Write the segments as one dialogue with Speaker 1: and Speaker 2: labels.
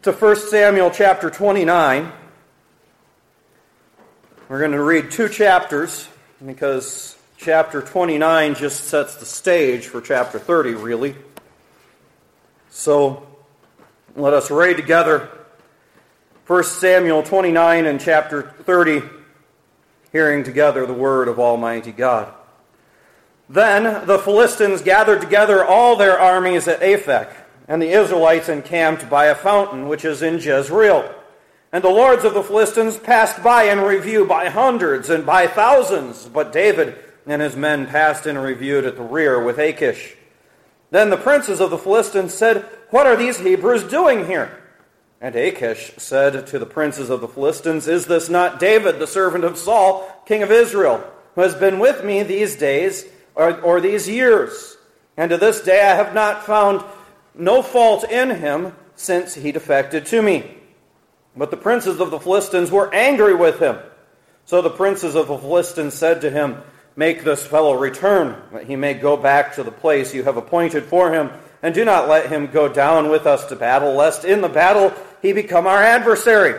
Speaker 1: to 1 Samuel chapter 29. We're going to read two chapters because chapter 29 just sets the stage for chapter 30, really. So let us read together 1 Samuel 29 and chapter 30, hearing together the word of Almighty God. Then the Philistines gathered together all their armies at Aphek, and the Israelites encamped by a fountain which is in Jezreel. And the lords of the Philistines passed by in review by hundreds and by thousands, but David and his men passed in review at the rear with Achish. Then the princes of the Philistines said, "What are these Hebrews doing here?" And Achish said to the princes of the Philistines, "Is this not David, the servant of Saul, king of Israel, who has been with me these days or these years? And to this day I have not found no fault in him since he defected to me." But the princes of the Philistines were angry with him. So the princes of the Philistines said to him, "Make this fellow return, that he may go back to the place you have appointed for him, and do not let him go down with us to battle, lest in the battle he become our adversary.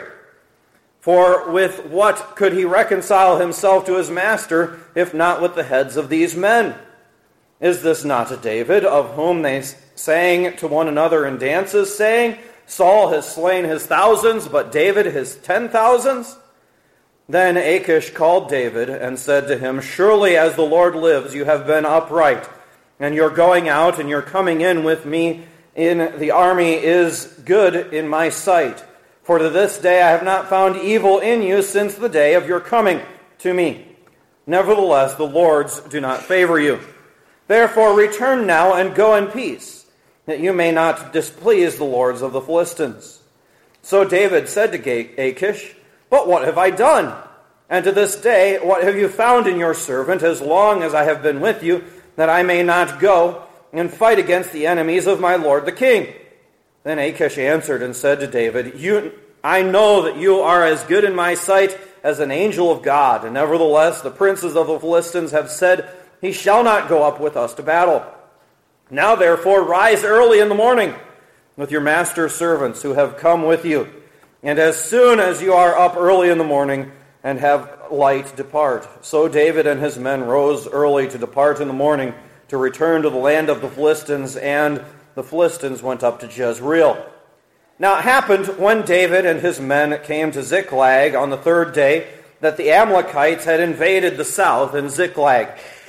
Speaker 1: For with what could he reconcile himself to his master, if not with the heads of these men? Is this not a David, of whom they sang to one another in dances, saying, 'Saul has slain his thousands, but David his 10,000s?' Then Achish called David and said to him, 'Surely as the Lord lives, you have been upright, and your going out and your coming in with me in the army is good in my sight. For to this day I have not found evil in you since the day of your coming to me. Nevertheless, the lords do not favor you. Therefore return now and go in peace, that you may not displease the lords of the Philistines.' So David said to Achish, 'But what have I done? And to this day, what have you found in your servant, as long as I have been with you, that I may not go and fight against the enemies of my lord the king?' Then Achish answered and said to David, 'I know that you are as good in my sight as an angel of God, and nevertheless the princes of the Philistines have said, he shall not go up with us to battle. Now therefore rise early in the morning with your master's servants who have come with you, and as soon as you are up early in the morning and have light, depart.' So David and his men rose early to depart in the morning to return to the land of the Philistines, and the Philistines went up to Jezreel. Now it happened when David and his men came to Ziklag on the third day that the Amalekites had invaded the south in Ziklag,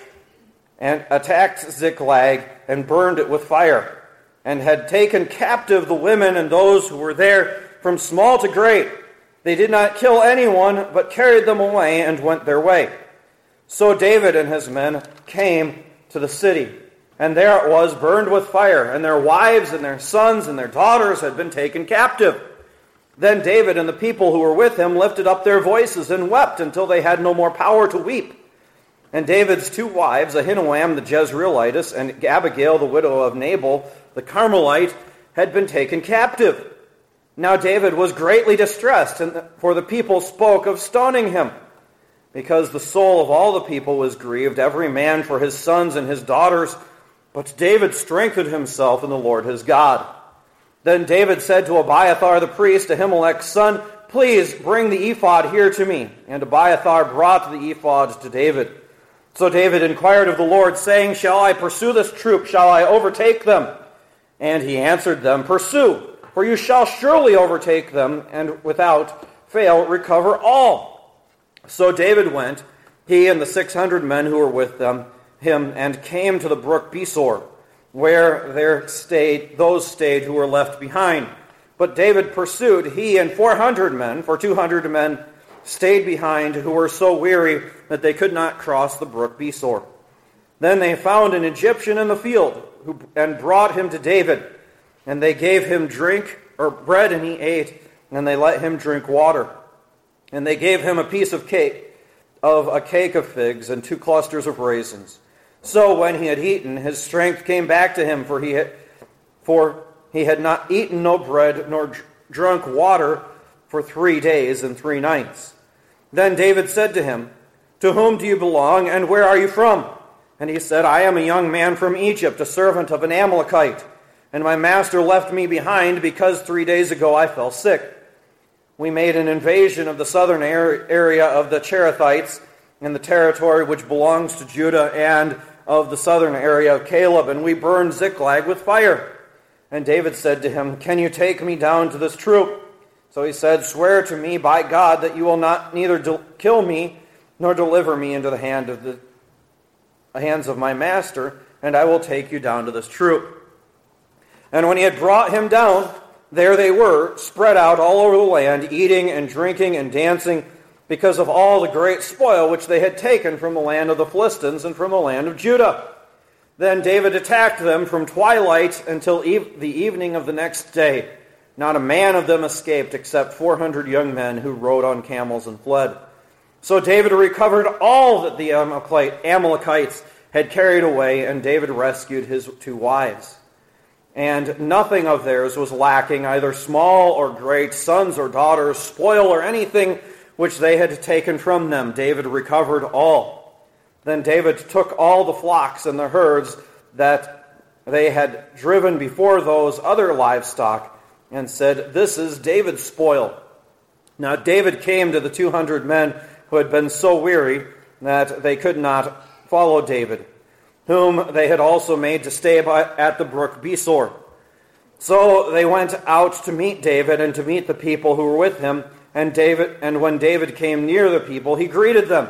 Speaker 1: and attacked Ziklag and burned it with fire, and had taken captive the women and those who were there from small to great. They did not kill anyone, but carried them away and went their way. So David and his men came to the city, and there it was burned with fire, and their wives and their sons and their daughters had been taken captive. Then David and the people who were with him lifted up their voices and wept until they had no more power to weep. And David's two wives, Ahinoam the Jezreelitess and Abigail the widow of Nabal the Carmelite, had been taken captive. Now David was greatly distressed, for the people spoke of stoning him, because the soul of all the people was grieved, every man for his sons and his daughters. But David strengthened himself in the Lord his God. Then David said to Abiathar the priest, Ahimelech's son, 'Please bring the ephod here to me.' And Abiathar brought the ephod to David. So David inquired of the Lord, saying, 'Shall I pursue this troop? Shall I overtake them?' And he answered them, 'Pursue, for you shall surely overtake them, and without fail recover all.' So David went, he and the 600 men who were with him, and came to the brook Besor, where those stayed who were left behind. But David pursued, he and 400 men, for 200 men stayed behind, who were so weary that they could not cross the brook Besor. Then they found an Egyptian in the field, and brought him to David. And they gave him bread, and he ate, and they let him drink water. And they gave him a piece of a cake of figs, and 2 clusters of raisins. So when he had eaten, his strength came back to him, for he had not eaten no bread nor drunk water for 3 days and 3 nights. Then David said to him, 'To whom do you belong, and where are you from?' And he said, 'I am a young man from Egypt, a servant of an Amalekite.' and my master left me behind because 3 days ago I fell sick. We made an invasion of the southern area of the Cherethites in the territory which belongs to Judah, and of the southern area of Caleb, and we burned Ziklag with fire. And David said to him, "Can you take me down to this troop?" So he said, "Swear to me by God that you will not neither kill me nor deliver me into the hands of my master, and I will take you down to this troop." And when he had brought him down, there they were, spread out all over the land, eating and drinking and dancing, because of all the great spoil which they had taken from the land of the Philistines and from the land of Judah. Then David attacked them from twilight until the evening of the next day. Not a man of them escaped, except 400 young men who rode on camels and fled. So David recovered all that the Amalekites had carried away, and David rescued his 2 wives. And nothing of theirs was lacking, either small or great, sons or daughters, spoil or anything which they had taken from them. David recovered all. Then David took all the flocks and the herds that they had driven before those other livestock, and said, "This is David's spoil." Now David came to the 200 men who had been so weary that they could not follow David, whom they had also made to stay at the brook Besor. So they went out to meet David and to meet the people who were with him. And when David came near the people, he greeted them.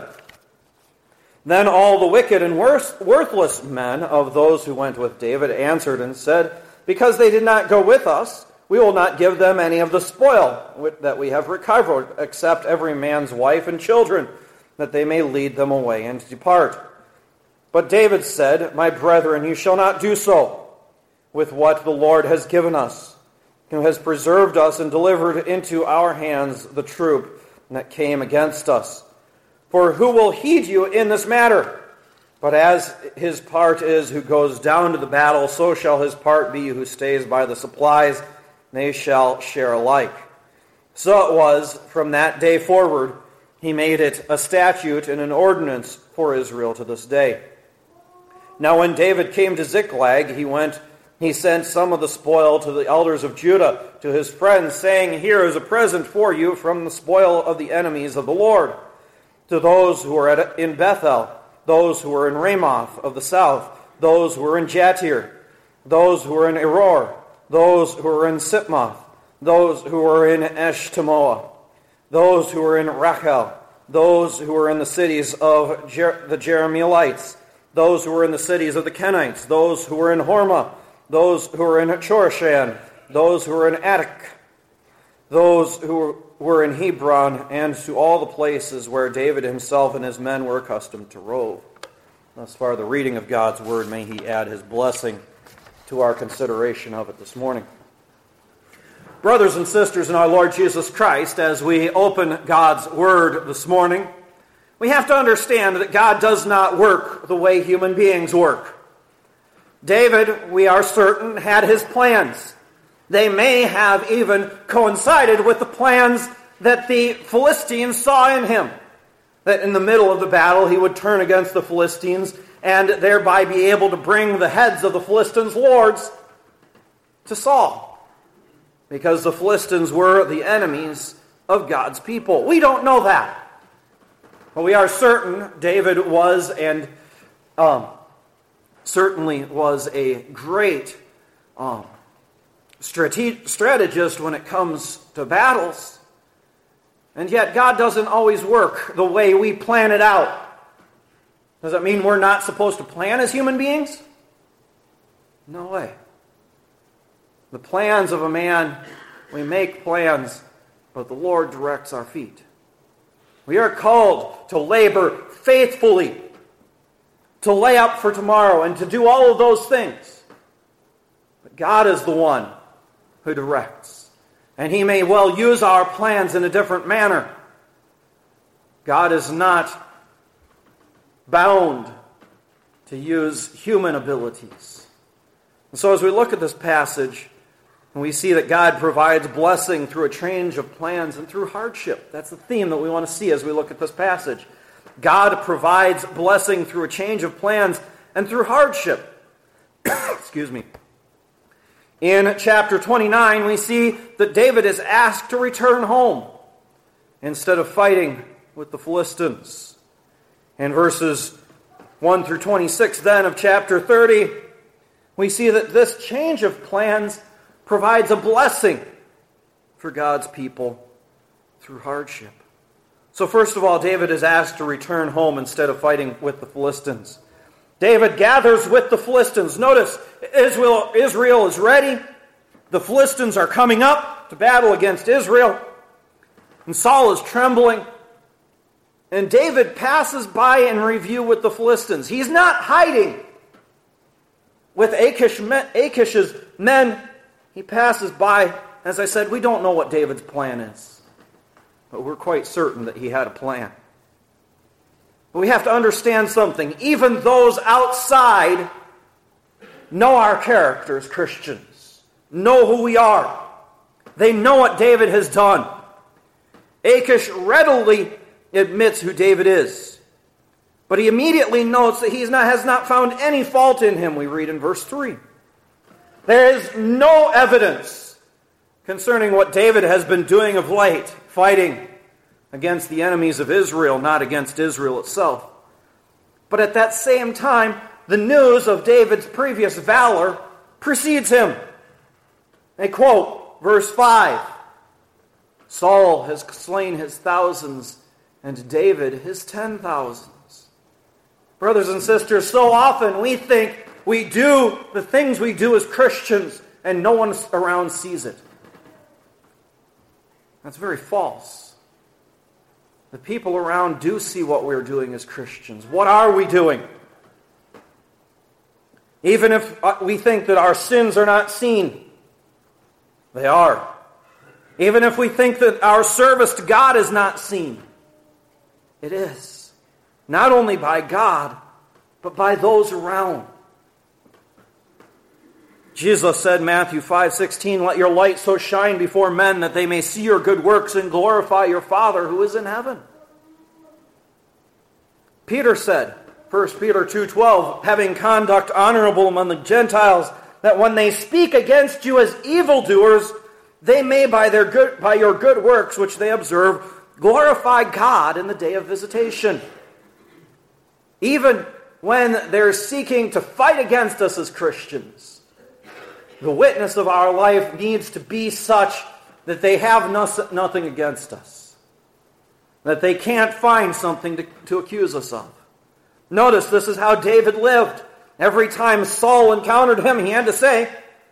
Speaker 1: Then all the wicked and worthless men of those who went with David answered and said, "Because they did not go with us, we will not give them any of the spoil that we have recovered, except every man's wife and children, that they may lead them away and depart." But David said, "My brethren, you shall not do so with what the Lord has given us, who has preserved us and delivered into our hands the troop that came against us. For who will heed you in this matter? But as his part is who goes down to the battle, so shall his part be who stays by the supplies. They shall share alike." So it was from that day forward, he made it a statute and an ordinance for Israel to this day. Now when David came to Ziklag, he sent some of the spoil to the elders of Judah, to his friends, saying, "Here is a present for you from the spoil of the enemies of the Lord." To those who were in Bethel, those who were in Ramoth of the south, those who were in Jatir, those who were in Eror, those who were in Sipmoth, those who were in Eshtemoa, those who were in Rachel, those who were in the cities of the Jerahmeelites, those who were in the cities of the Kenites, those who were in Hormah, those who were in Chorashan, those who were in Attic, those who were in Hebron, and to all the places where David himself and his men were accustomed to rove. Thus far the reading of God's word. May he add his blessing to our consideration of it this morning. Brothers and sisters in our Lord Jesus Christ, as we open God's word this morning, we have to understand that God does not work the way human beings work. David, we are certain, had his plans. They may have even coincided with the plans that the Philistines saw in him. That in the middle of the battle he would turn against the Philistines and thereby be able to bring the heads of the Philistines' lords to Saul. Because the Philistines were the enemies of God's people. We don't know that. But we are certain David was and certainly was a great strategist when it comes to battles. And yet God doesn't always work the way we plan it out. Does that mean we're not supposed to plan as human beings? No way. The plans of a man, we make plans, but the Lord directs our feet. We are called to labor faithfully, to lay up for tomorrow, and to do all of those things. But God is the one who directs. And he may well use our plans in a different manner. God is not bound to use human abilities. And so as we look at this passage, and we see that God provides blessing through a change of plans and through hardship. That's the theme that we want to see as we look at this passage. God provides blessing through a change of plans and through hardship. Excuse me. In chapter 29, we see that David is asked to return home instead of fighting with the Philistines. In verses 1 through 26 then of chapter 30, we see that this change of plans provides a blessing for God's people through hardship. So first of all, David is asked to return home instead of fighting with the Philistines. David gathers with the Philistines. Notice, Israel is ready. The Philistines are coming up to battle against Israel. And Saul is trembling. And David passes by in review with the Philistines. He's not hiding with Achish's men. He passes by. As I said, we don't know what David's plan is. But we're quite certain that he had a plan. But we have to understand something. Even those outside know our character as Christians. Know who we are. They know what David has done. Achish readily admits who David is. But he immediately notes that he has not found any fault in him, we read in verse 3. There is no evidence concerning what David has been doing of late, fighting against the enemies of Israel, not against Israel itself. But at that same time, the news of David's previous valor precedes him. They quote verse 5. Saul has slain his thousands, and David his 10,000s. Brothers and sisters, so often we think we do the things we do as Christians, and no one around sees it. That's very false. The people around do see what we're doing as Christians. What are we doing? Even if we think that our sins are not seen, they are. Even if we think that our service to God is not seen, it is. Not only by God, but by those around. Jesus said in Matthew 5:16, "Let your light so shine before men that they may see your good works and glorify your Father who is in heaven." Peter said, 1 Peter 2:12, "Having conduct honorable among the Gentiles, that when they speak against you as evildoers, they may by your good works which they observe glorify God in the day of visitation." Even when they're seeking to fight against us as Christians, the witness of our life needs to be such that they have nothing against us. That they can't find something to accuse us of. Notice this is how David lived. Every time Saul encountered him, he had to say,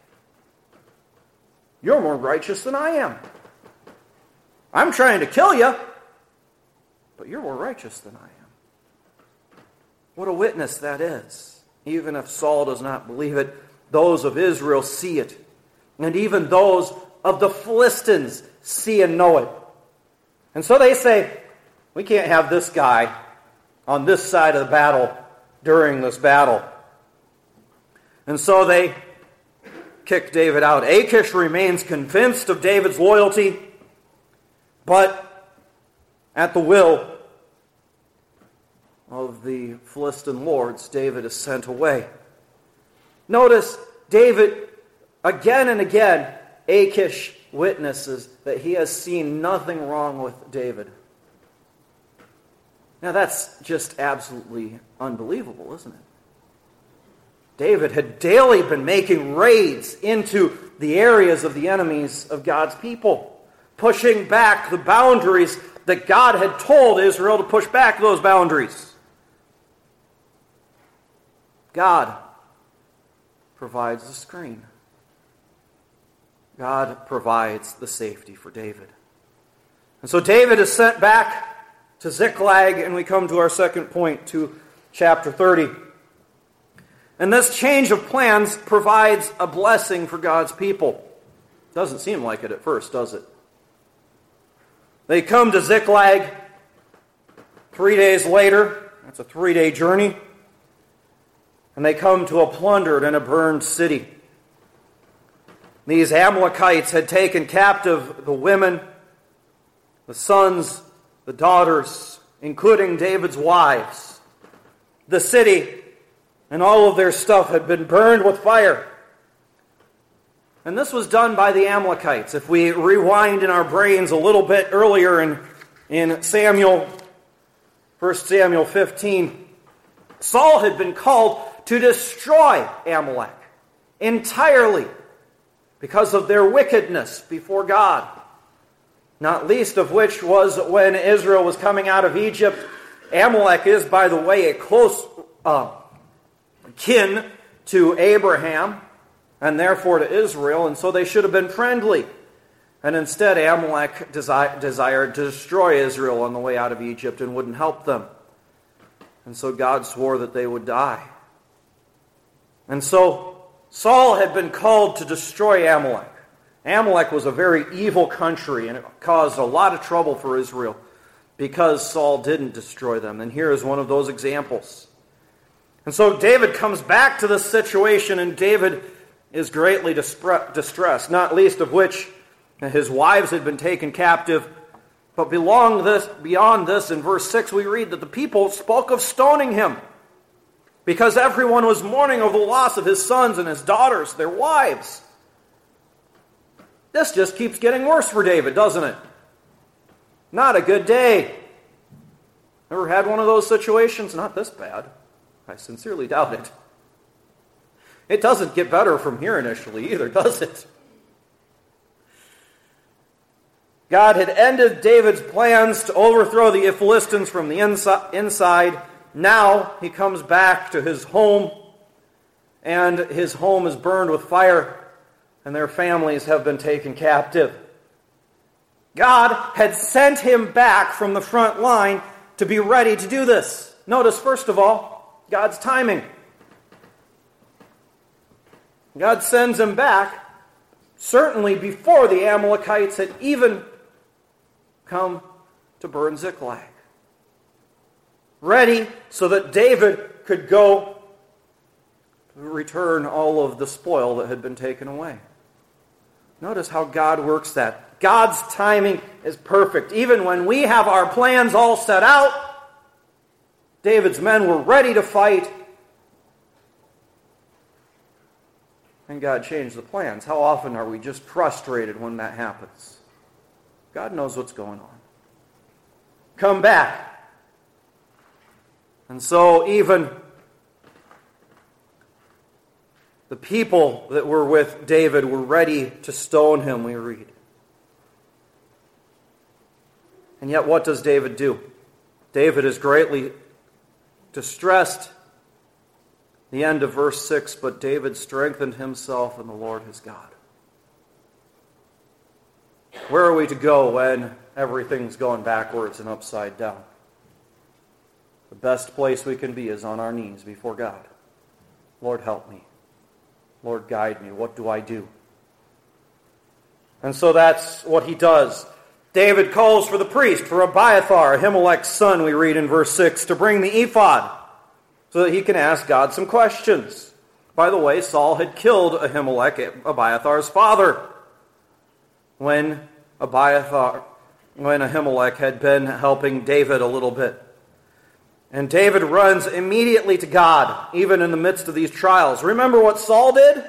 Speaker 1: "You're more righteous than I am. I'm trying to kill you, but you're more righteous than I am." What a witness that is. Even if Saul does not believe it, those of Israel see it. And even those of the Philistines see and know it. And so they say, we can't have this guy on this side of the battle during this battle. And so they kick David out. Achish remains convinced of David's loyalty, but at the will of the Philistine lords, David is sent away. Notice, David, again and again, Achish witnesses that he has seen nothing wrong with David. Now that's just absolutely unbelievable, isn't it? David had daily been making raids into the areas of the enemies of God's people, pushing back the boundaries that God had told Israel to push back those boundaries. God provides the screen. God provides the safety for David. And so David is sent back to Ziklag, and we come to our second point, to chapter 30. And this change of plans provides a blessing for God's people. Doesn't seem like it at first, does it? They come to Ziklag 3 days later. That's a 3-day journey. And they come to a plundered and a burned city. These Amalekites had taken captive the women, the sons, the daughters, including David's wives. The city and all of their stuff had been burned with fire. And this was done by the Amalekites. If we rewind in our brains a little bit earlier in Samuel, 1 Samuel 15, Saul had been called to destroy Amalek entirely because of their wickedness before God. Not least of which was when Israel was coming out of Egypt. Amalek is, by the way, a close kin to Abraham, and therefore to Israel, and so they should have been friendly. And instead, Amalek desired to destroy Israel on the way out of Egypt and wouldn't help them. And so God swore that they would die. And so Saul had been called to destroy Amalek. Amalek was a very evil country, and it caused a lot of trouble for Israel because Saul didn't destroy them. And here is one of those examples. And so David comes back to this situation, and David is greatly distressed, not least of which his wives had been taken captive. But beyond this, in verse 6, we read that the people spoke of stoning him because everyone was mourning over the loss of his sons and his daughters, their wives. This just keeps getting worse for David, doesn't it? Not a good day. Ever had one of those situations? Not this bad. I sincerely doubt it. It doesn't get better from here initially either, does it? God had ended David's plans to overthrow the Philistines from the inside. Now he comes back to his home, and his home is burned with fire, and their families have been taken captive. God had sent him back from the front line to be ready to do this. Notice, first of all, God's timing. God sends him back certainly before the Amalekites had even come to burn Ziklag. Ready so that David could go return all of the spoil that had been taken away. Notice how God works that. God's timing is perfect. Even when we have our plans all set out, David's men were ready to fight, and God changed the plans. How often are we just frustrated when that happens? God knows what's going on. Come back. And so even the people that were with David were ready to stone him, we read. And yet what does David do? David is greatly distressed. The end of verse 6, but David strengthened himself in the Lord his God. Where are we to go when everything's going backwards and upside down? The best place we can be is on our knees before God. Lord, help me. Lord, guide me. What do I do? And so that's what he does. David calls for the priest, for Abiathar, Ahimelech's son, we read in verse 6, to bring the ephod so that he can ask God some questions. By the way, Saul had killed Ahimelech, Abiathar's father, when Ahimelech had been helping David a little bit. And David runs immediately to God, even in the midst of these trials. Remember what Saul did?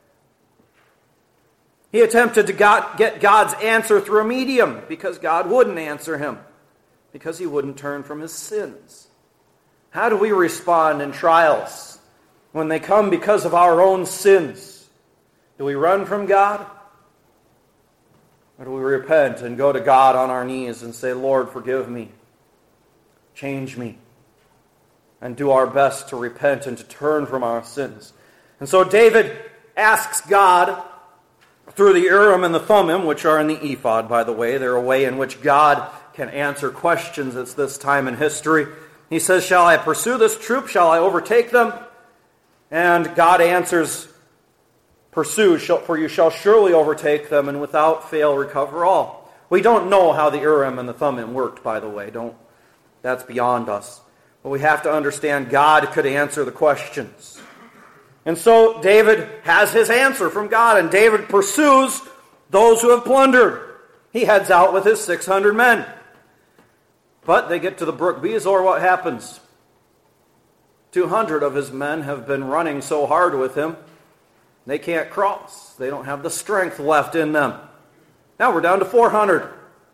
Speaker 1: He attempted to get God's answer through a medium because God wouldn't answer him, because he wouldn't turn from his sins. How do we respond in trials when they come because of our own sins? Do we run from God? Or do we repent and go to God on our knees and say, Lord, forgive me, change me, and do our best to repent and to turn from our sins? And so David asks God through the Urim and the Thummim, which are in the ephod, by the way. They're a way in which God can answer questions at this time in history. He says, shall I pursue this troop? Shall I overtake them? And God answers, pursue, for you shall surely overtake them, and without fail recover all. We don't know how the Urim and the Thummim worked, by the way. That's beyond us. But we have to understand God could answer the questions. And so David has his answer from God, and David pursues those who have plundered. He heads out with his 600 men. But they get to the brook Bezor, what happens? 200 of his men have been running so hard with him They can't cross. They don't have the strength left in them. Now we're down to 400.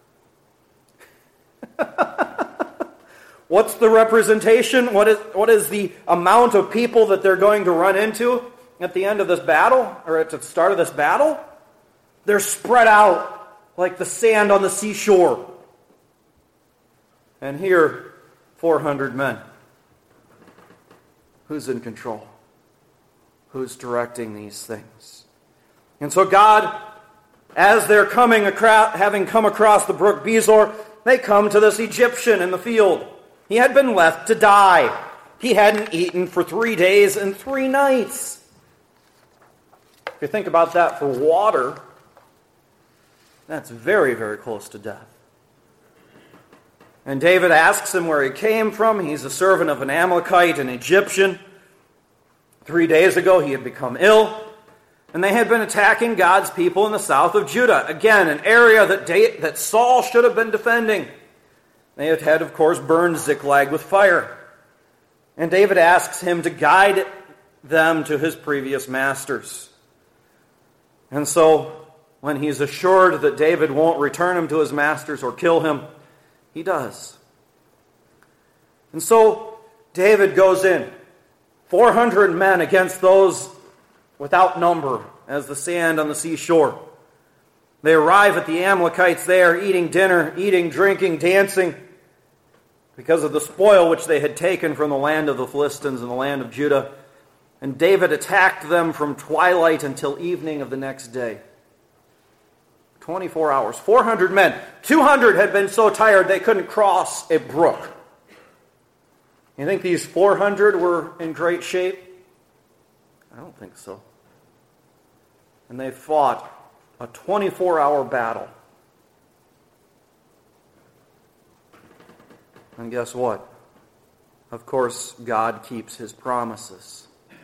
Speaker 1: What's the representation? What is the amount of people that they're going to run into at the end of this battle, or at the start of this battle? They're spread out like the sand on the seashore. And here, 400 men. Who's in control? Who's directing these things? And so God, as they're having come across the brook Besor, they come to this Egyptian in the field. He had been left to die. He hadn't eaten for 3 days and 3 nights. If you think about that for water, that's very, very close to death. And David asks him where he came from. He's a servant of an Amalekite, an Egyptian. 3 days ago he had become ill, and they had been attacking God's people in the south of Judah. Again, an area that Saul should have been defending. They had, of course, burned Ziklag with fire. And David asks him to guide them to his previous masters. And so, when he's assured that David won't return him to his masters or kill him, he does. And so, David goes in. 400 men against those without number, as the sand on the seashore. They arrive at the Amalekites there, eating dinner, eating, drinking, dancing, because of the spoil which they had taken from the land of the Philistines and the land of Judah. And David attacked them from twilight until evening of the next day. 24 hours. 400 men. 200 had been so tired they couldn't cross a brook. You think these 400 were in great shape? I don't think so. And they fought a 24-hour battle. And guess what? Of course, God keeps his promises.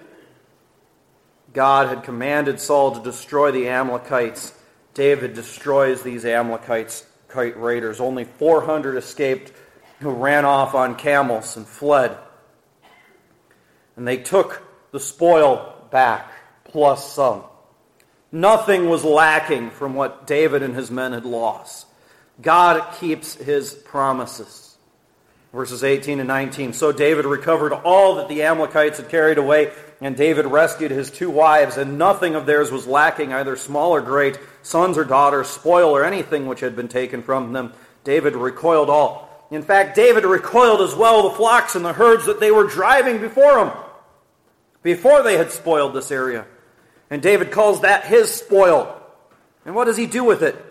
Speaker 1: God had commanded Saul to destroy the Amalekites. David destroys these Amalekites, raiders. Only 400 escaped, who ran off on camels and fled. And they took the spoil back, plus some. Nothing was lacking from what David and his men had lost. God keeps his promises. Verses 18 and 19. So David recovered all that the Amalekites had carried away, and David rescued his 2 wives, and nothing of theirs was lacking, either small or great, sons or daughters, spoil or anything which had been taken from them. David recoiled all. In fact, David recoiled as well the flocks and the herds that they were driving before him, before they had spoiled this area. And David calls that his spoil. And what does he do with it?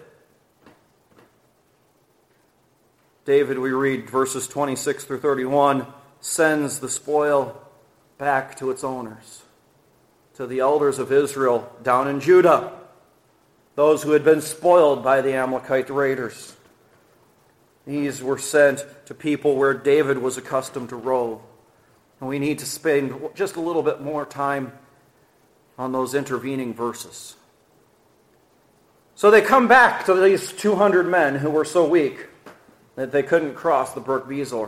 Speaker 1: David, we read verses 26 through 31, sends the spoil back to its owners, to the elders of Israel down in Judah, those who had been spoiled by the Amalekite raiders. These were sent to people where David was accustomed to rove. And we need to spend just a little bit more time on those intervening verses. So they come back to these 200 men who were so weak that they couldn't cross the brook Besor.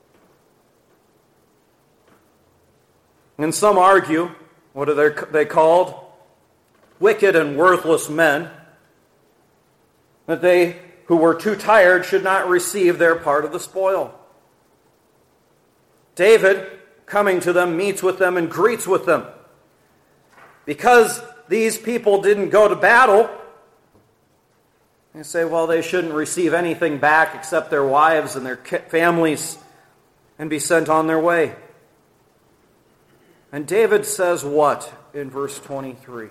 Speaker 1: And some argue, what are they called? Wicked and worthless men, that they who were too tired should not receive their part of the spoil. David, coming to them, meets with them and greets with them. Because these people didn't go to battle, they say, well, they shouldn't receive anything back except their wives and their families and be sent on their way. And David says what in verse 23?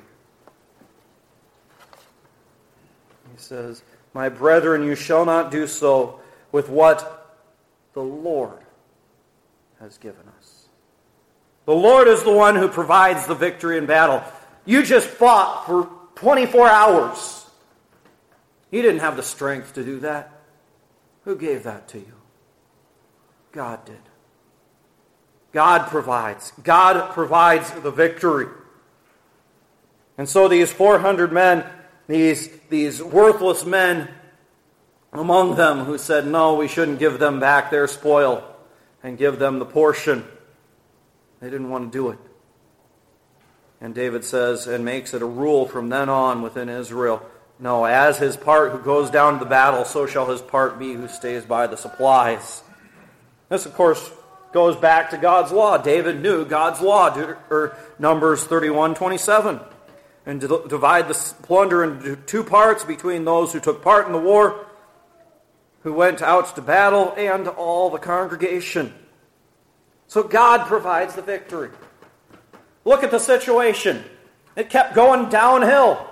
Speaker 1: He says, my brethren, you shall not do so with what the Lord has given us. The Lord is the one who provides the victory in battle. You just fought for 24 hours. You didn't have the strength to do that. Who gave that to you? God did. God provides. God provides the victory. And so these 400 men, these worthless men among them who said, no, we shouldn't give them back their spoil and give them the portion. They didn't want to do it. And David says, and makes it a rule from then on within Israel, no, as his part who goes down to the battle, so shall his part be who stays by the supplies. This, of course, goes back to God's law. David knew God's law, Numbers 31:27. And to divide the plunder into two parts between those who took part in the war, who went out to battle, and all the congregation. So God provides the victory. Look at the situation. It kept going downhill.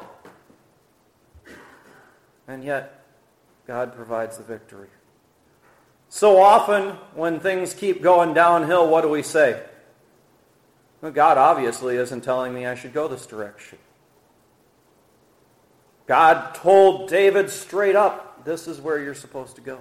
Speaker 1: And yet, God provides the victory. So often, when things keep going downhill, what do we say? Well, God obviously isn't telling me I should go this direction. God told David straight up, this is where you're supposed to go.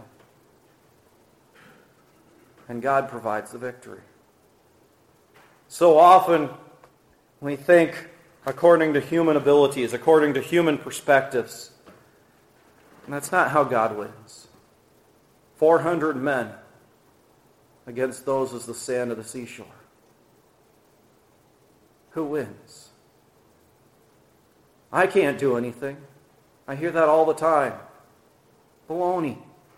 Speaker 1: And God provides the victory. So often, we think according to human abilities, according to human perspectives. And that's not how God wins. 400 men against those as the sand of the seashore. Who wins? I can't do anything. I hear that all the time. Baloney.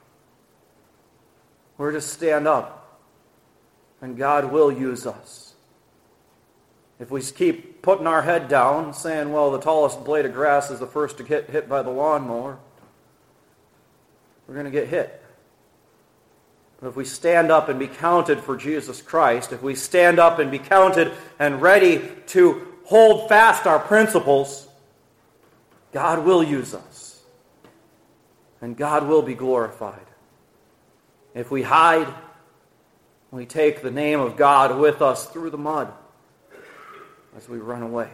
Speaker 1: We're to stand up, and God will use us. If we keep putting our head down, saying, well, the tallest blade of grass is the first to get hit by the lawnmower, we're going to get hit. But if we stand up and be counted for Jesus Christ, if we stand up and be counted and ready to hold fast our principles, God will use us. And God will be glorified. If we hide, we take the name of God with us through the mud as we run away.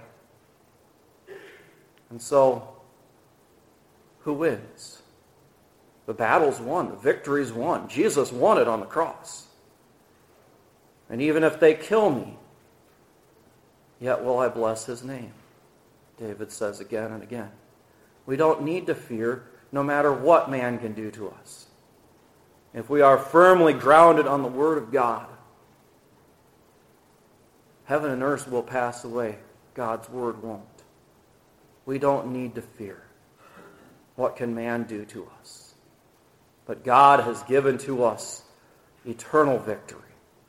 Speaker 1: And so, who wins? The battle's won. The victory's won. Jesus won it on the cross. And even if they kill me, yet will I bless his name, David says again and again. We don't need to fear no matter what man can do to us. If we are firmly grounded on the Word of God, heaven and earth will pass away. God's Word won't. We don't need to fear. What can man do to us? But God has given to us eternal victory.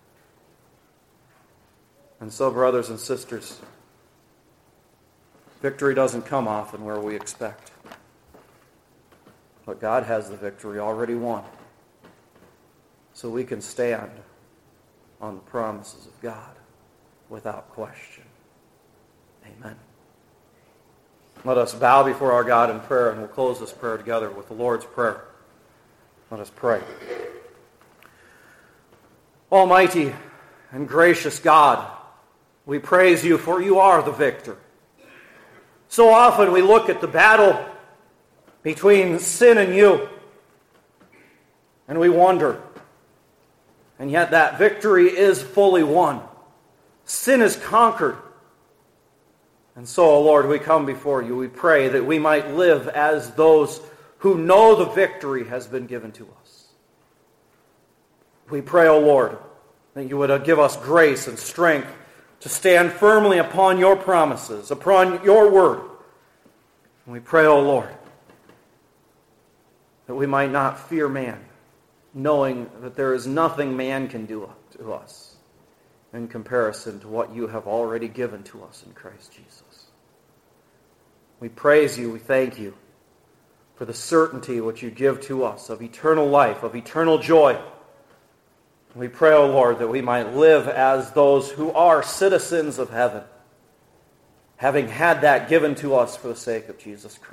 Speaker 1: And so, brothers and sisters, victory doesn't come often where we expect. But God has the victory already won. So we can stand on the promises of God without question. Amen. Let us bow before our God in prayer, and we'll close this prayer together with the Lord's Prayer. Let us pray. Almighty and gracious God, we praise you, for you are the victor. So often we look at the battle between sin and you, and we wonder. And yet that victory is fully won. Sin is conquered. And so, Lord, we come before you. We pray that we might live as those who know the victory has been given to us. We pray, O Lord, that you would give us grace and strength to stand firmly upon your promises, upon your word. And we pray, O Lord, that we might not fear man, knowing that there is nothing man can do to us in comparison to what you have already given to us in Christ Jesus. We praise you, we thank you for the certainty which you give to us of eternal life, of eternal joy. We pray, O Lord, that we might live as those who are citizens of heaven, having had that given to us for the sake of Jesus Christ.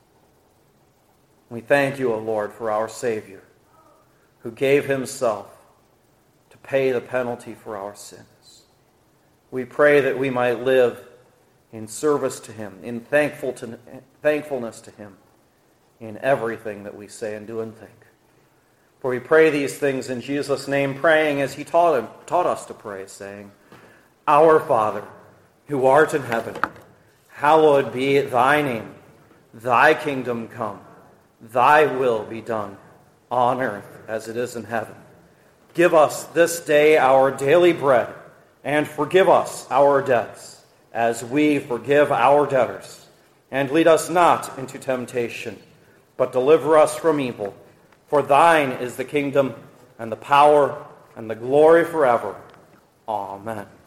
Speaker 1: We thank you, O Lord, for our Savior, who gave himself to pay the penalty for our sins. We pray that we might live in service to him, in thankfulness to him, in everything that we say and do and think. For we pray these things in Jesus' name, praying as he taught us to pray, saying, Our Father, who art in heaven, hallowed be thy name. Thy kingdom come. Thy will be done on earth as it is in heaven. Give us this day our daily bread, and forgive us our debts, as we forgive our debtors. And lead us not into temptation, but deliver us from evil. For thine is the kingdom, and the power, and the glory forever. Amen.